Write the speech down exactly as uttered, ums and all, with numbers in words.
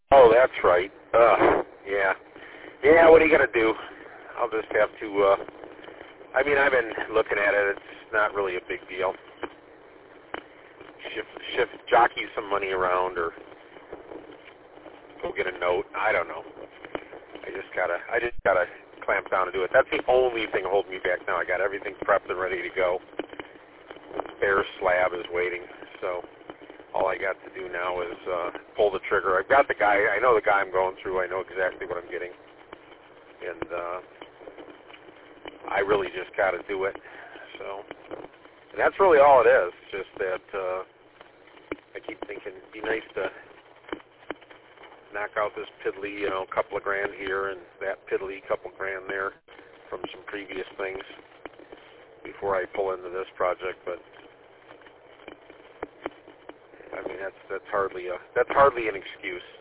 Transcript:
Oh, that's right. Uh, yeah. Yeah, what are you going to do? I'll just have to, uh, I mean, I've been looking at it. It's not really a big deal. Shift, shift, jockey some money around or go get a note. I don't know. I just got to, I just got to clamp down and do it. That's the only thing holding me back now. I got everything prepped and ready to go. Bare slab is waiting, so all I got to do now is uh, pull the trigger. I've got the guy. I know the guy I'm going through. I know exactly what I'm getting, and uh, I really just got to do it. So and that's really all it is. Just that uh, I keep thinking it'd be nice to knock out this piddly, you know, couple of grand here and that piddly couple grand there from some previous things before I pull into this project, but. I mean, that's that's hardly a that's hardly an excuse.